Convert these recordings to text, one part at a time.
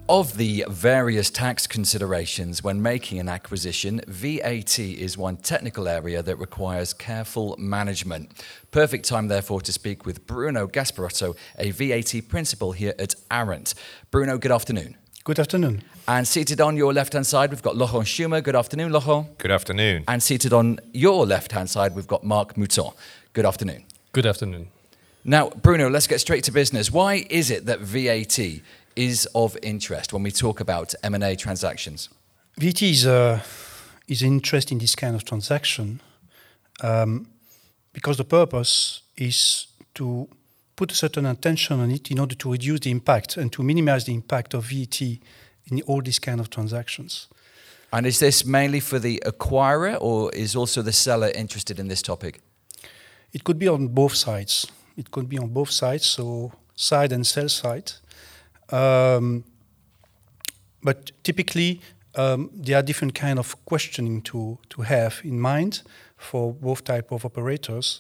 Of the various tax considerations when making an acquisition, VAT is one technical area that requires careful management. Perfect time, therefore, to speak with Bruno Gasparotto, a VAT principal here at Arent. Bruno, good afternoon. Good afternoon. And seated on your left-hand side, we've got Laurent Schumer. Good afternoon, Laurent. Good afternoon. And seated on your left-hand side, we've got Marc Mouton. Good afternoon. Good afternoon. Now, Bruno, let's get straight to business. Why is it that VAT is of interest when we talk about M&A transactions? VAT is interest in this kind of transaction because the purpose is to put a certain attention on it in order to reduce the impact and to minimize the impact of VAT in all these kind of transactions. And is this mainly for the acquirer, or is also the seller interested in this topic? It could be on both sides. It could be on both sides, so side and sell side. But typically, there are different kind of questioning to have in mind for both type of operators,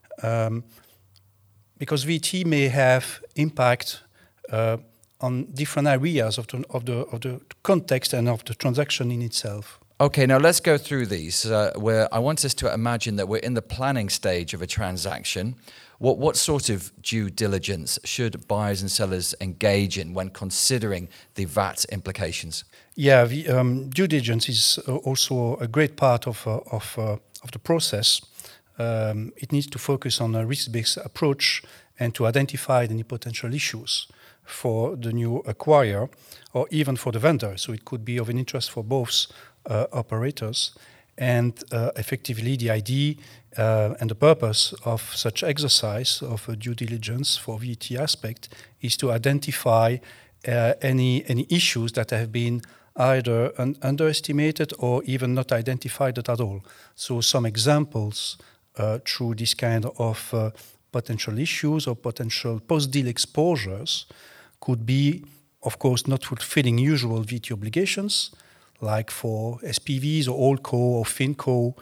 because VAT may have impact on different areas of the context and of the transaction in itself. Okay, now let's go through these. Where I want us to imagine that we're in the planning stage of a transaction. What sort of due diligence should buyers and sellers engage in when considering the VAT implications? Yeah, due diligence is also a great part of the process. It needs to focus on a risk-based approach and to identify any potential issues for the new acquirer or even for the vendor. So it could be of an interest for both operators. And effectively, the idea and the purpose of such exercise of due diligence for VAT aspect is to identify any issues that have been either underestimated or even not identified at all. So some examples through this kind of potential issues or potential post-deal exposures could be, of course, not fulfilling usual VAT obligations, like for SPVs or Holdco or FinCo,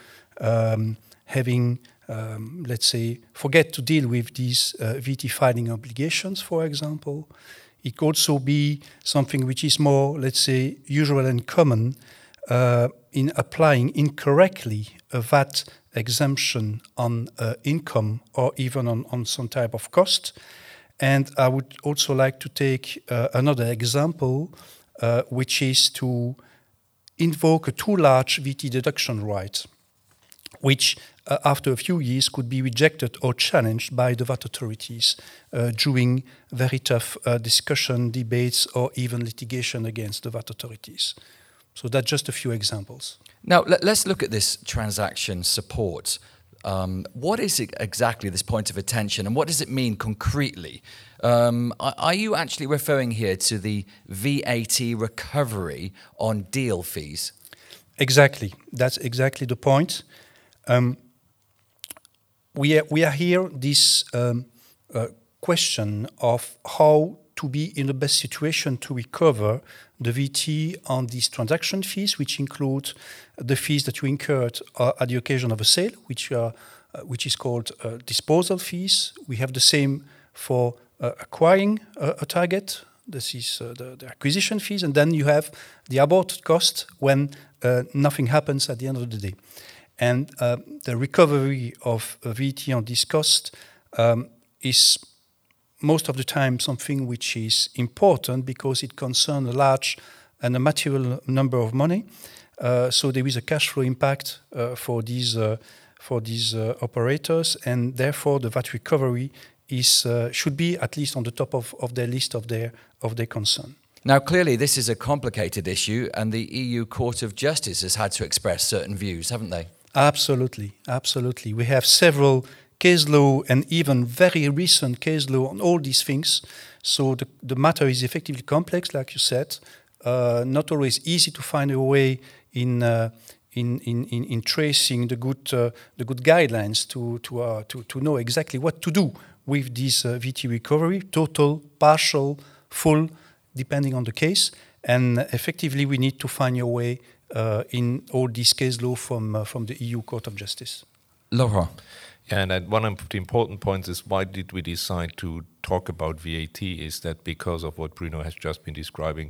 having, let's say, forget to deal with these VAT filing obligations, for example. It could also be something which is more, let's say, usual and common in applying incorrectly a VAT exemption on income or even on some type of cost. And I would also like to take another example, which is to invoke a too large VAT deduction right, which after a few years could be rejected or challenged by the VAT authorities during very tough discussion, debates, or even litigation against the VAT authorities. So that's just a few examples. Now, let's look at this transaction support. What is it exactly, this point of attention, and what does it mean concretely? Are you actually referring here to the VAT recovery on deal fees? Exactly. That's exactly the point. We are here this question of how to be in the best situation to recover the VAT on these transaction fees, which include the fees that you incurred at the occasion of a sale, which is called disposal fees. We have the same for acquiring a target. This is the acquisition fees, and then you have the abort cost when nothing happens at the end of the day. And the recovery of VAT on this cost is most of the time something which is important because it concerns a large and a material number of money. So there is a cash flow impact for these operators, and therefore the VAT recovery should be at least on the top of their list of their concern. Now, clearly, this is a complicated issue, and the EU Court of Justice has had to express certain views, haven't they? Absolutely, absolutely. We have several case law and even very recent case law on all these things. So the matter is effectively complex, like you said. Not always easy to find a way in tracing the good guidelines to know exactly what to do with this VAT recovery, total, partial, full, depending on the case. And effectively, we need to find a way in all these case law from the EU Court of Justice. Laurent. Yeah, and one of the important points is why did we decide to talk about VAT is that because of what Bruno has just been describing,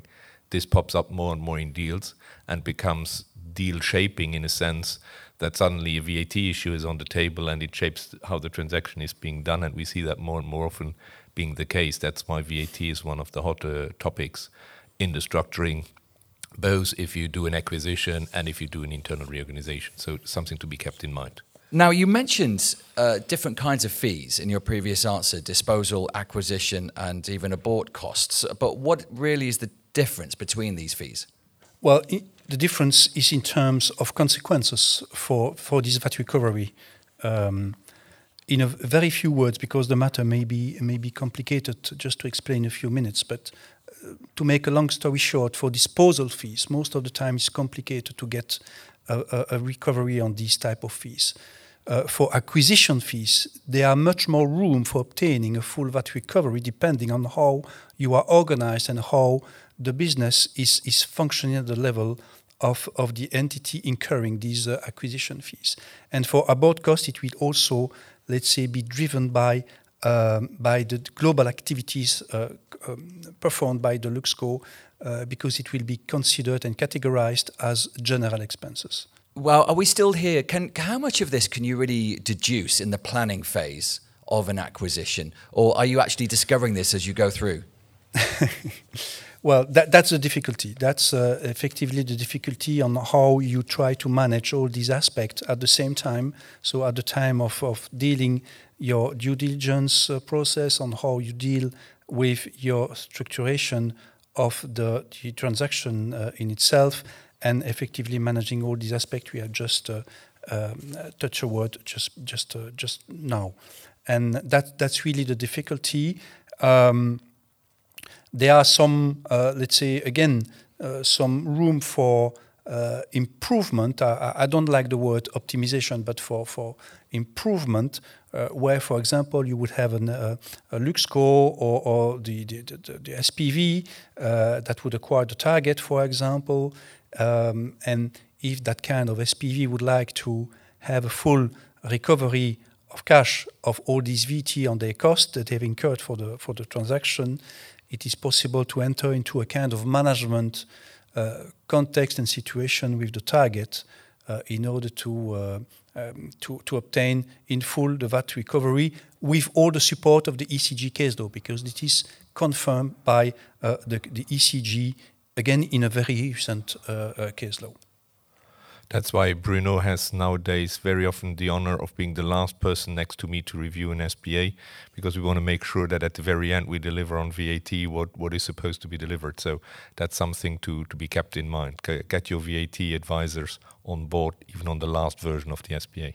this pops up more and more in deals and becomes deal shaping in a sense that suddenly a VAT issue is on the table and it shapes how the transaction is being done, and we see that more and more often being the case. That's why VAT is one of the hotter topics in the structuring, both if you do an acquisition and if you do an internal reorganization. So something to be kept in mind. Now, you mentioned different kinds of fees in your previous answer: disposal, acquisition, and even abort costs. But what really is the difference between these fees? Well, the difference is in terms of consequences for this VAT recovery. In a very few words, because the matter may be complicated, just to explain a few minutes. But to make a long story short, for disposal fees, most of the time it's complicated to get a recovery on these type of fees. For acquisition fees, there are much more room for obtaining a full VAT recovery depending on how you are organized and how the business is functioning at the level of the entity incurring these acquisition fees. And for abort cost, it will also, let's say, be driven by the global activities performed by the Luxco, because it will be considered and categorized as general expenses. Well, are we still here? How much of this can you really deduce in the planning phase of an acquisition? Or are you actually discovering this as you go through? Well, that's the difficulty. That's effectively the difficulty on how you try to manage all these aspects at the same time. So at the time of dealing your due diligence process, on how you deal with your structuration of the transaction in itself, and effectively managing all these aspects we have just touched a word just now. And that's really the difficulty. There are some, let's say, again, some room for improvement. I don't like the word optimization, but for improvement, where, for example, you would have a Luxco or the SPV that would acquire the target, for example. And if that kind of SPV would like to have a full recovery of cash of all these VAT on their cost that they've incurred for the transaction, it is possible to enter into a kind of management context and situation with the target in order to obtain in full the VAT recovery with all the support of the ECJ case law, because it is confirmed by the ECJ, again, in a very recent case law. That's why Bruno has nowadays very often the honor of being the last person next to me to review an SPA, because we want to make sure that at the very end we deliver on VAT what is supposed to be delivered. So that's something to be kept in mind. Get your VAT advisors on board, even on the last version of the SPA.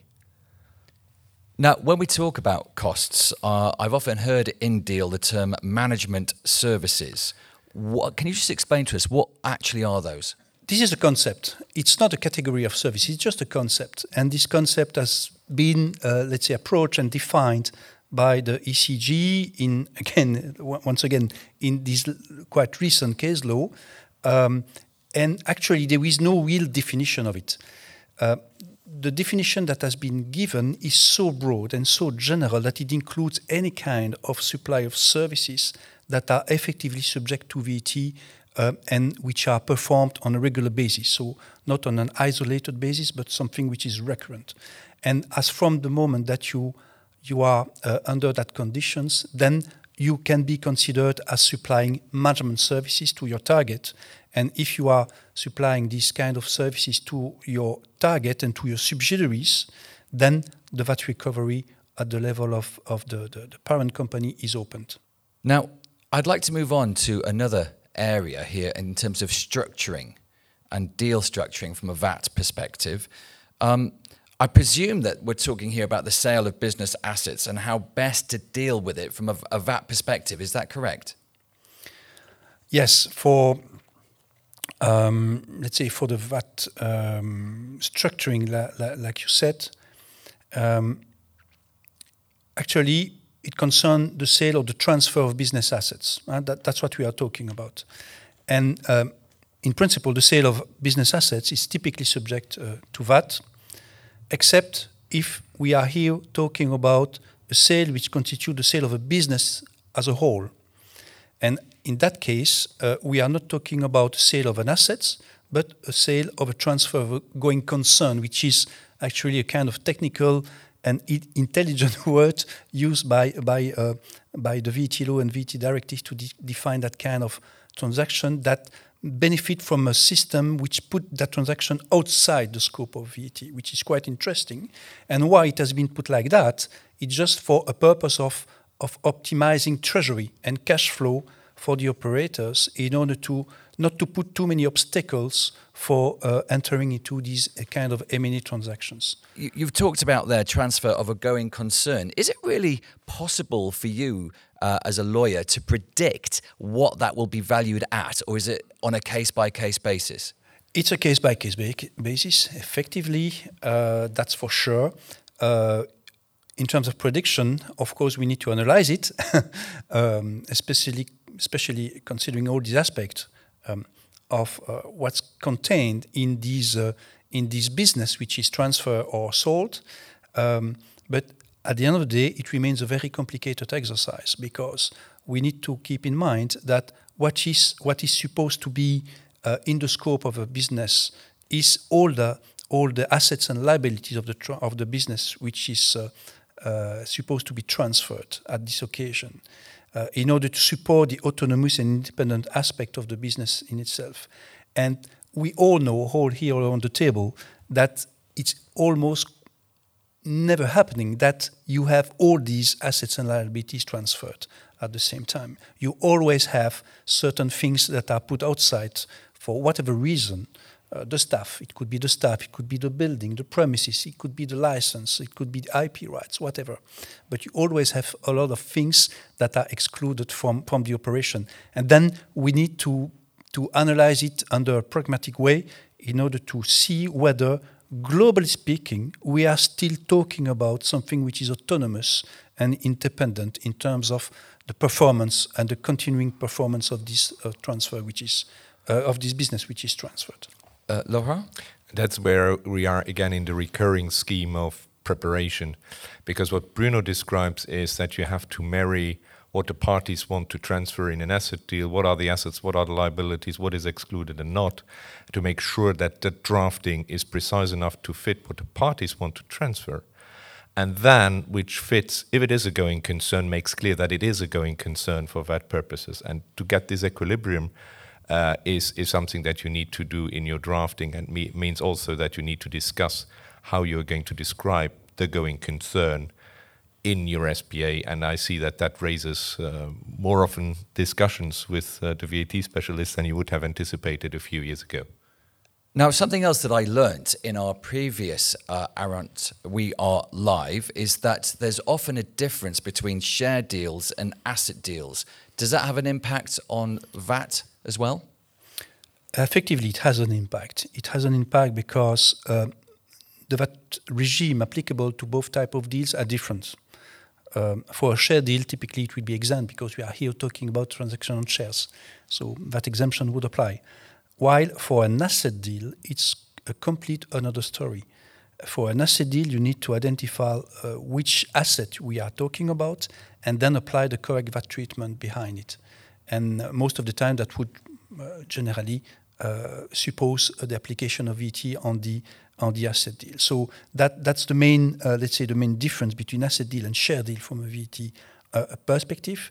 Now, when we talk about costs, I've often heard in deal the term management services. Can you just explain to us what actually are those? This is a concept. It's not a category of service. It's just a concept. And this concept has been, let's say, approached and defined by the ECJ once again, in this quite recent case law. And actually, there is no real definition of it. The definition that has been given is so broad and so general that it includes any kind of supply of services that are effectively subject to VAT and which are performed on a regular basis. So not on an isolated basis, but something which is recurrent. And as from the moment that you are under that conditions, then you can be considered as supplying management services to your target. And if you are supplying these kind of services to your target and to your subsidiaries, then the VAT recovery at the level of the parent company is opened. Now, I'd like to move on to another area here in terms of structuring and deal structuring from a VAT perspective. I presume that we're talking here about the sale of business assets and how best to deal with it from a VAT perspective. Is that correct? Yes, for let's say for the VAT structuring, like you said, actually it concerns the sale or the transfer of business assets. That's what we are talking about. And in principle, the sale of business assets is typically subject to VAT, except if we are here talking about a sale which constitutes the sale of a business as a whole. And in that case, we are not talking about sale of an asset, but a sale of a transfer of a going concern, which is actually a kind of technical and intelligent word used by the VAT law and VAT directive to define that kind of transaction that benefit from a system which put that transaction outside the scope of VAT, which is quite interesting. And why it has been put like that, it's just for a purpose of optimizing treasury and cash flow for the operators in order to not to put too many obstacles for entering into these kind of M&A transactions. You've talked about their transfer of a going concern. Is it really possible for you as a lawyer to predict what that will be valued at, or is it on a case-by-case basis? It's a case-by-case basis, effectively, that's for sure. In terms of prediction, of course, we need to analyze it, especially considering all these aspects of what's contained in this business, which is transfer or sold. But at the end of the day, it remains a very complicated exercise because we need to keep in mind that what is supposed to be in the scope of a business is all the assets and liabilities of the business, which is supposed to be transferred at this occasion in order to support the autonomous and independent aspect of the business in itself. And we all know, all here on the table, that it's almost never happening that you have all these assets and liabilities transferred at the same time. You always have certain things that are put outside for whatever reason. The staff, it could be the staff, it could be the building, the premises, it could be the license, it could be the IP rights, whatever. But you always have a lot of things that are excluded from the operation. And then we need to analyze it under a pragmatic way in order to see whether, globally speaking, we are still talking about something which is autonomous and independent in terms of the performance and the continuing performance of this transfer, which is of this business which is transferred. Laurent? That's where we are again in the recurring scheme of preparation, because what Bruno describes is that you have to marry what the parties want to transfer in an asset deal, what are the assets, what are the liabilities, what is excluded and not, to make sure that the drafting is precise enough to fit what the parties want to transfer. And then, which fits, if it is a going concern, makes clear that it is a going concern for VAT purposes. And to get this equilibrium is something that you need to do in your drafting, and means also that you need to discuss how you're going to describe the going concern in your SPA. And I see that raises more often discussions with the VAT specialists than you would have anticipated a few years ago. Now, something else that I learnt in our previous Arant We Are Live is that there's often a difference between share deals and asset deals. Does that have an impact on VAT as well? Effectively, it has an impact. It has an impact because the VAT regime applicable to both types of deals are different. For a share deal, typically it will be exempt because we are here talking about transaction on shares. So that exemption would apply. While for an asset deal, it's a complete another story. For an asset deal, you need to identify which asset we are talking about and then apply the correct VAT treatment behind it. And most of the time that would generally suppose the application of VAT on the asset deal. So that's the main, let's say, the main difference between asset deal and share deal from a VAT perspective.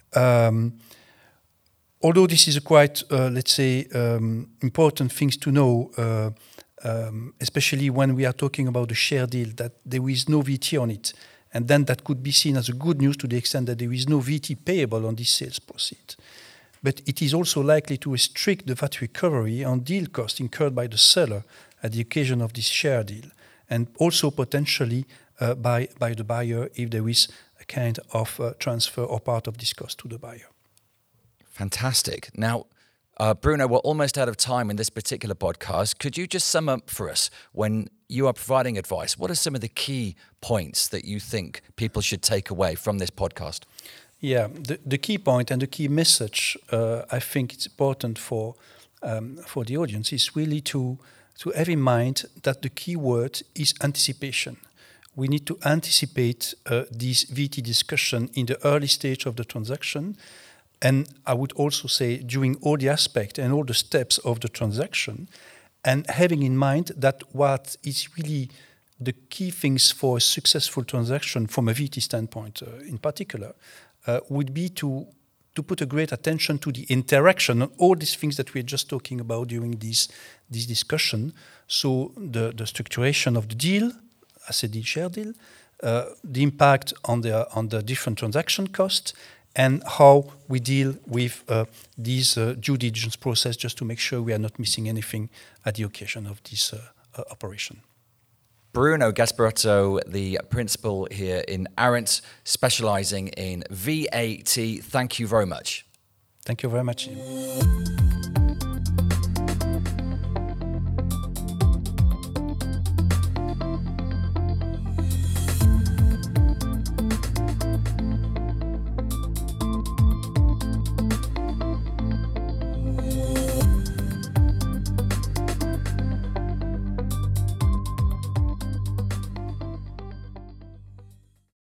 Although this is a quite, let's say, important things to know, especially when we are talking about the share deal, that there is no VAT on it. And then that could be seen as a good news to the extent that there is no VAT payable on this sales proceed. But it is also likely to restrict the VAT recovery on deal costs incurred by the seller at the occasion of this share deal, and also potentially by the buyer if there is a kind of transfer or part of this cost to the buyer. Fantastic. Now, Bruno, we're almost out of time in this particular podcast. Could you just sum up for us, when you are providing advice, what are some of the key points that you think people should take away from this podcast? Yeah, the key point and the key message I think it's important for the audience is really to have in mind that the key word is anticipation. We need to anticipate this VAT discussion in the early stage of the transaction And I would also say during all the aspects and all the steps of the transaction, and having in mind that what is really the key things for a successful transaction from a VT standpoint in particular would be to put a great attention to the interaction, all these things that we're just talking about during this discussion. So the structuration of the deal, as a deal share deal, the impact on the different transaction costs, and how we deal with this due diligence process, just to make sure we are not missing anything at the occasion of this operation. Bruno Gasparotto, the principal here in Arendt, specializing in VAT. Thank you very much. Thank you very much.